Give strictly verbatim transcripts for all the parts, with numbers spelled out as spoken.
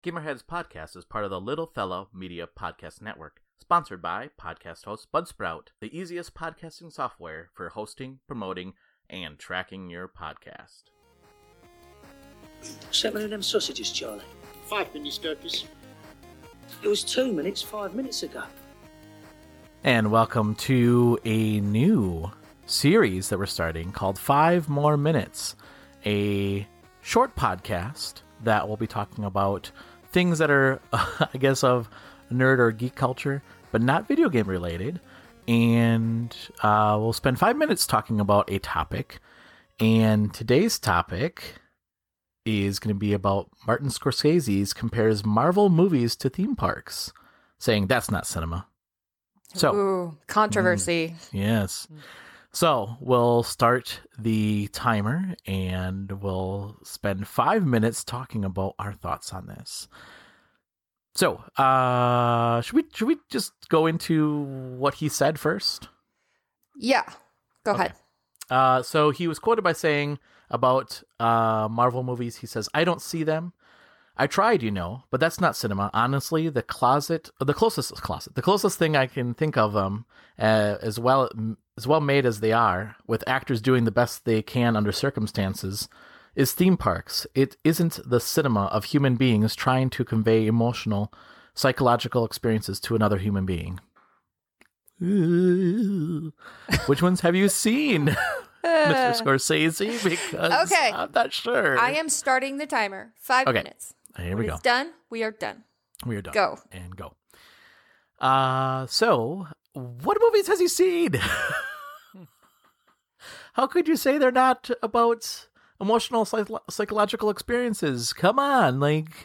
Gamerheads Podcast is part of the Little Fellow Media Podcast Network, sponsored by podcast host Budsprout, the easiest podcasting software for hosting, promoting, and tracking your podcast. What's happening to them sausages, Charlie? Five minutes, Gurkus. It was two minutes five minutes ago. And welcome to a new series that we're starting called Five More Minutes, a short podcast that will be talking about things that are, uh, I guess, of nerd or geek culture, but not video game related. And uh, we'll spend five minutes talking about a topic. And today's topic is going to be about Martin Scorsese's compares Marvel movies to theme parks, saying that's not cinema. So, Ooh, controversy. Mm, yes. So we'll start the timer and we'll spend five minutes talking about our thoughts on this. So, uh, should we should we just go into what he said first? Yeah, go Okay. ahead. Uh, so he was quoted by saying about uh, Marvel movies, he says, "I don't see them. I tried, you know, but that's not cinema. Honestly, the closet, the closest closet, the closest thing I can think of them, uh, as well as well made as they are, with actors doing the best they can under circumstances, is theme parks. It isn't the cinema of human beings trying to convey emotional, psychological experiences to another human being." Ooh. Which ones have you seen, Mister Scorsese? Because Okay. I'm not sure. I am starting the timer. Five Okay. minutes. Here When we go. it's done, we are done. We are done. Go. And go. Uh, so, what movies has he seen? How could you say they're not about emotional, psych- psychological experiences? Come on, like,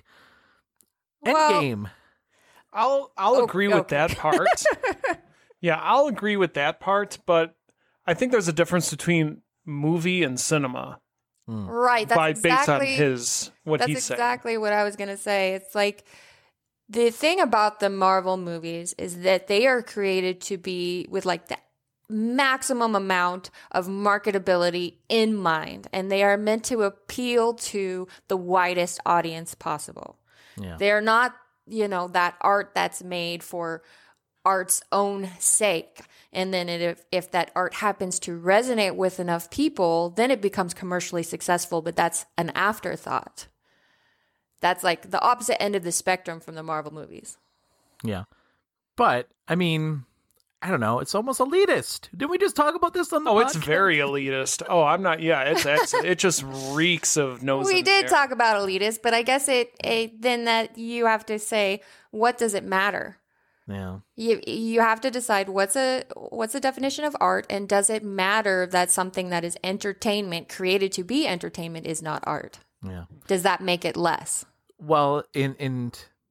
Well- Endgame. I'll I'll Oh, agree with okay. that part. Yeah, I'll agree with that part, but I think there's a difference between movie and cinema Right. That's by exactly, based on his what That's he's saying. exactly what I was going to say. It's like the thing about the Marvel movies is that they are created to be with like the maximum amount of marketability in mind, and they are meant to appeal to the widest audience possible. Yeah. They're not, you know, that art that's made for art's own sake. And then it, if, if that art happens to resonate with enough people, then it becomes commercially successful, but that's an afterthought. That's like the opposite end of the spectrum from the Marvel movies. Yeah. But, I mean, I don't know. It's almost elitist. Didn't we just talk about this on the Oh, it's podcast? very elitist. Oh, I'm not. Yeah, it's, it's it just reeks of nose. We in did the air. talk about elitist, but I guess it, it then that you have to say, what does it matter? Yeah. You you have to decide what's a what's the definition of art, and does it matter that something that is entertainment created to be entertainment is not art? Yeah. Does that make it less? Well, in in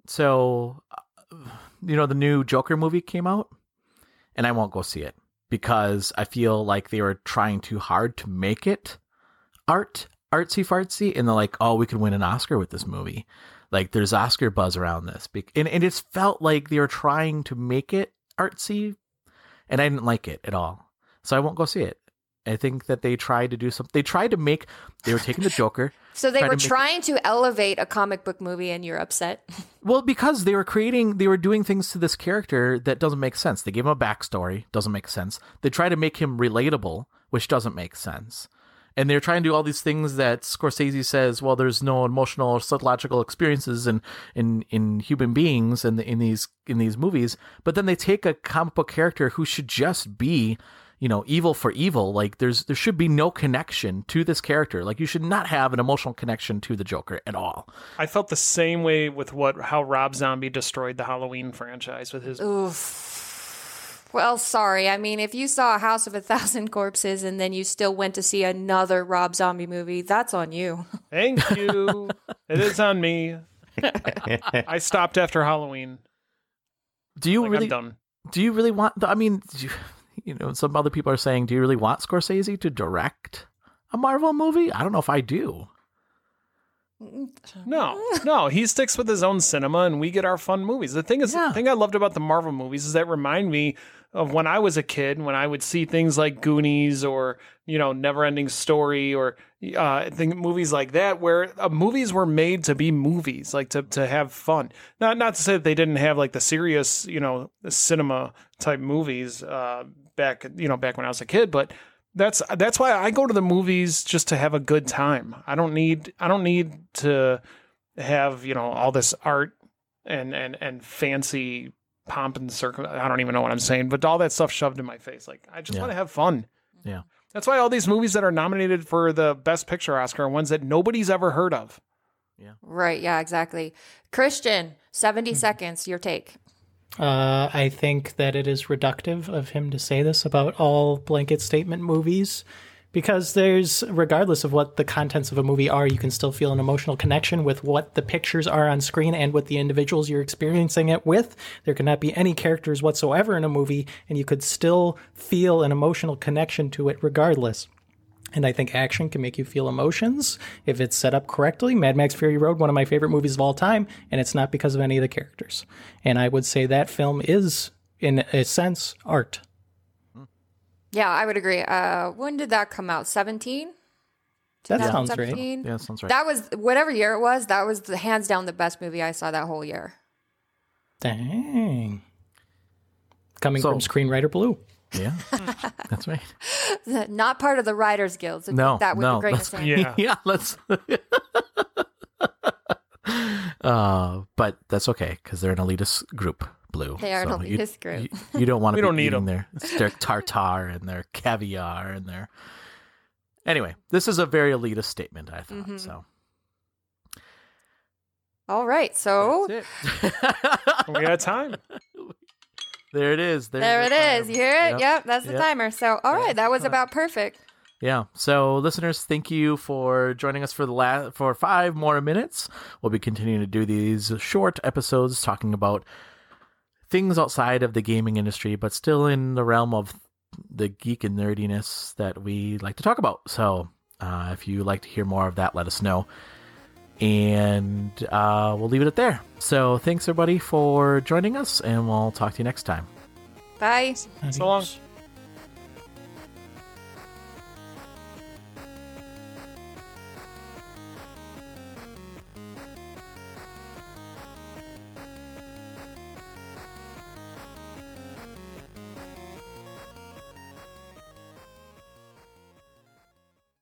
so uh, you know, the new Joker movie came out, and I won't go see it because I feel like they were trying too hard to make it art artsy fartsy, and they're like, oh, we could win an Oscar with this movie. Like, there's Oscar buzz around this, Be- and and it just felt like they were trying to make it artsy, and I didn't like it at all. So I won't go see it. I think that they tried to do something. They tried to make. They were taking the Joker. So they tried were to make- trying to elevate a comic book movie, and you're upset. Well, because they were creating, they were doing things to this character that doesn't make sense. They gave him a backstory, doesn't make sense. They try to make him relatable, which doesn't make sense. And they're trying to do all these things that Scorsese says, well, there's no emotional or psychological experiences in, in, in human beings in, the, in these in these movies. But then they take a comic book character who should just be, you know, evil for evil. Like, there's there should be no connection to this character. Like, you should not have an emotional connection to the Joker at all. I felt the same way with what how Rob Zombie destroyed the Halloween franchise with his. Oof. Well, sorry. I mean, if you saw a House of a Thousand Corpses and then you still went to see another Rob Zombie movie, that's on you. Thank you. It is on me. I stopped after Halloween. Do you Like, really? I'm done. Do you really want? The, I mean, do you, you know, some other people are saying, do you really want Scorsese to direct a Marvel movie? I don't know if I do. No, no, he sticks with his own cinema, and we get our fun movies. The thing is, Yeah. the thing I loved about the Marvel movies is that remind me of when I was a kid, when I would see things like Goonies or, you know, Neverending Story or uh, think movies like that, where uh, movies were made to be movies, like to, to have fun. Not not to say that they didn't have like the serious, you know, cinema type movies uh, back, you know, back when I was a kid, but that's that's why I go to the movies just to have a good time. I don't need I don't need to have, you know, all this art and and and fancy pomp and circum. I don't even know what I'm saying, but all that stuff shoved in my face. Like, I just Yeah. want to have fun. Yeah. That's why all these movies that are nominated for the Best Picture Oscar are ones that nobody's ever heard of. Right. Yeah, exactly. Christian, seventy seconds, your take. Uh, I think that it is reductive of him to say this about all blanket statement movies, because there's, regardless of what the contents of a movie are, you can still feel an emotional connection with what the pictures are on screen and with the individuals you're experiencing it with. There cannot be any characters whatsoever in a movie, and you could still feel an emotional connection to it regardless. And I think action can make you feel emotions if it's set up correctly. Mad Max Fury Road, one of my favorite movies of all time, and it's not because of any of the characters. And I would say that film is, in a sense, art. Yeah, I would agree. Uh, when did that come out? seventeen? That sounds right. seventeen? Yeah, that sounds right. That was, whatever year it was, that was the, hands down the best movie I saw that whole year. Dang. Coming So- from screenwriter Blue. Yeah, that's right. Not part of the Writers Guild. So No, take that with no, a grain of that's- sand. Yeah. Yeah, let's. uh, but that's okay because they're an elitist group, Blue. They are an you- elitist group. You, you don't want to We be don't need eating 'em. their, their tartar and their caviar and their. Anyway, this is a very elitist statement, I thought. Mhm. So All right. So that's it. We got time. There it is. There's there it the is. time. You hear it? Yep, Yep. that's the Yep. timer. So, all right, that was about perfect. Yeah. So, listeners, thank you for joining us for the last for five more minutes. We'll be continuing to do these short episodes talking about things outside of the gaming industry, but still in the realm of the geek and nerdiness that we like to talk about. So, uh, if you like to hear more of that, let us know. And uh, we'll leave it at there. So, thanks everybody for joining us, and we'll talk to you next time. Bye. So long. Adios.